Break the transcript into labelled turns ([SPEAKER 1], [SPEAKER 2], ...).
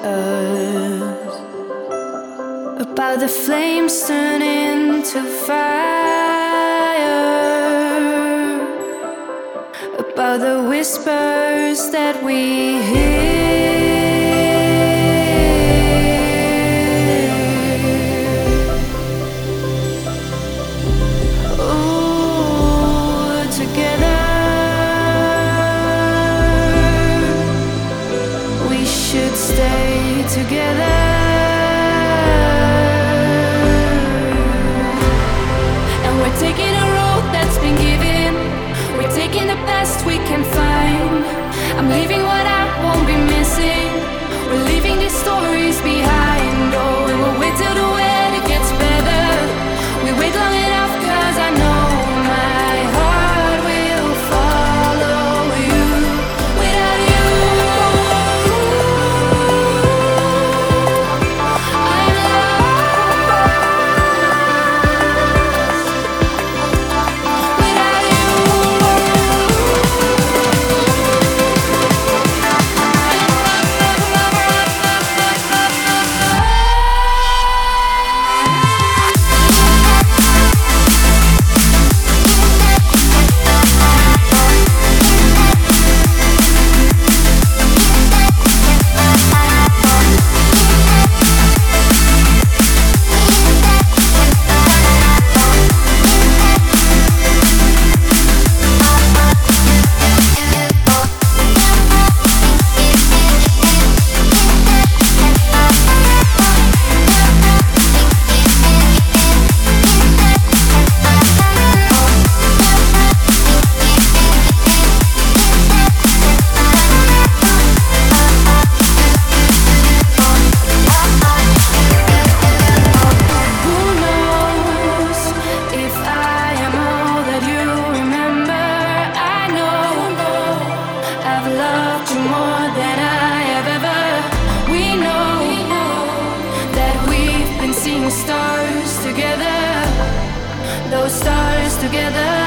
[SPEAKER 1] about the flames turning to fire, about the whispers that we hear. Ooh, together we should stay together. We're taking a road that's been given. We're taking the best we can find. I'm leaving what I won't be missing. We're leaving these stories behind. Oh, and we'll wait till the weather gets better. We wait long enough 'cause I know my heart will follow you. Without you, I'm lost. Without you, who knows if I am all that you remember? I know I've loved you more than I have ever. We know that we've been seeing stars together, those stars together.